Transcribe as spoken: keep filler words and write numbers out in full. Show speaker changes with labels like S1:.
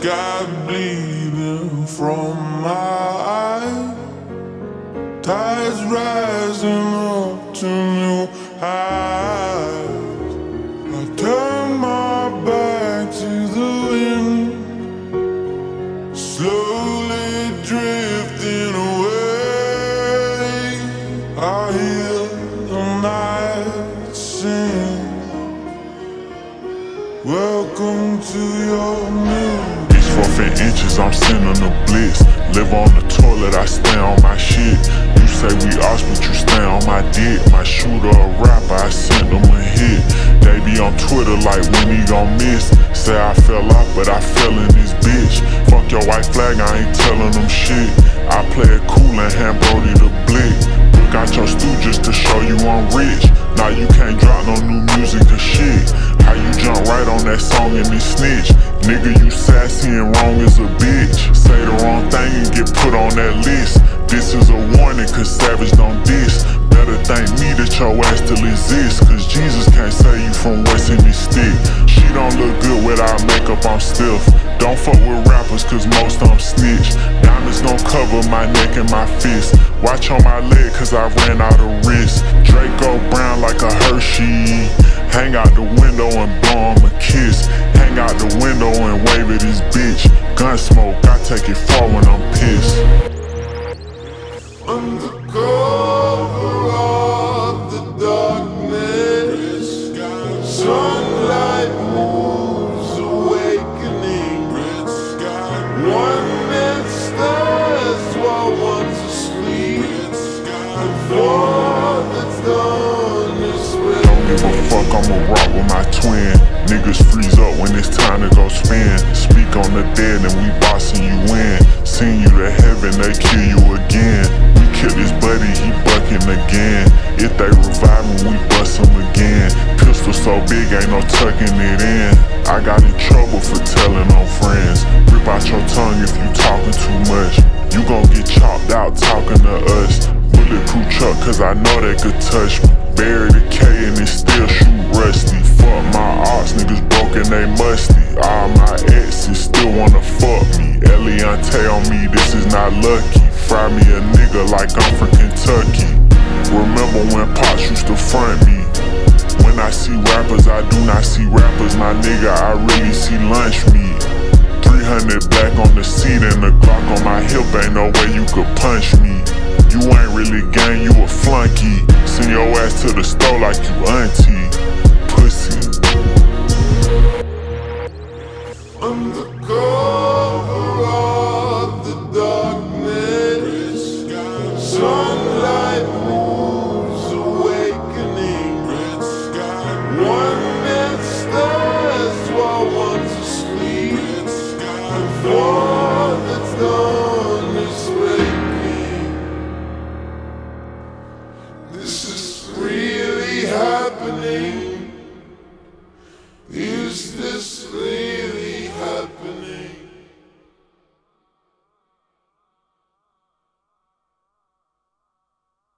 S1: sky bleeding from my eye. Tides rising up to new highs. I turn my back to the wind, slowly drifting away. I hear the night sing, welcome to your mood.
S2: Each four inches, I'm sending a blitz. Live on the toilet, I stay on my shit. You say we arts, but you stay on my dick. My shooter a rapper, I sent them a hit. They be on Twitter like when he gon' miss. Say I fell off, but I fell in this bitch. Fuck your white flag, I ain't telling them shit. I play it cool and hand Brody the blick. Look out your stew just to show you I'm rich. Now you can't drop no new music or shit. How you jump right on that song and then snitch? Nigga, you sassy and wrong as a bitch. Say the wrong thing and get put on that list. This is a warning, cause Savage don't diss. Better thank me that your ass still exists, cause Jesus can't save you from what's in this stick. She don't look good without makeup, I'm stiff. Don't fuck with rappers, cause most of them snitch. Diamonds gon' cover my neck and my fist. Watch on my leg, cause I ran out of wrist. Draco brown like a Hershey. Hang out the window and blow him a kiss. Hang out the window and wave at this bitch. Gun smoke, I take it far when I'm pissed.
S1: Under cover of the darkness, sunlight moves awakening. One that stares while one's asleep, and four that's done is spread.
S2: Don't give a fuck, I'ma rock with my twin. Niggas freeze up when it's time to go spin. Speak on the dead and we bossing you in. Send you to heaven, they kill you again. We kill his buddy, he bucking again. If they revive him, we bust him again. Pistol so big, ain't no tucking it in. I got in trouble for telling on friends. Rip out your tongue if you talking too much. You gon' get chopped out talking to us. Bulletproof truck, cause I know they could touch me. Bury the K and it still shoot rusty. Fuck my ops, niggas broken, they musty. All my exes still wanna fuck me. Eliante on me, this is not lucky. Fry me a nigga like I'm from Kentucky. Remember when Pops used to front me? When I see rappers, I do not see rappers. My nigga, I really see lunch meat. three hundred black on the seat and the Glock on my hip, ain't no way you could punch me. You ain't really gang, you a flunky. Send your ass to the store like you auntie. Pussy.
S1: Under cover of the darkness, sun